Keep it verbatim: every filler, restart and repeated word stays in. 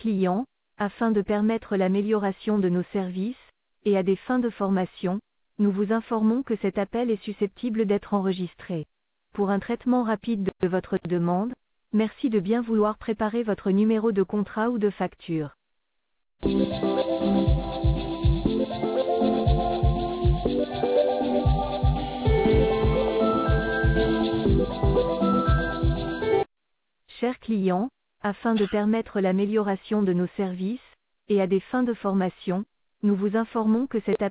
clients, afin de permettre l'amélioration de nos services, et à des fins de formation, nous vous informons que cet appel est susceptible d'être enregistré. Pour un traitement rapide de votre demande, merci de bien vouloir préparer votre numéro de contrat ou de facture. Chers clients, afin de permettre l'amélioration de nos services, et à des fins de formation, nous vous informons que cet appel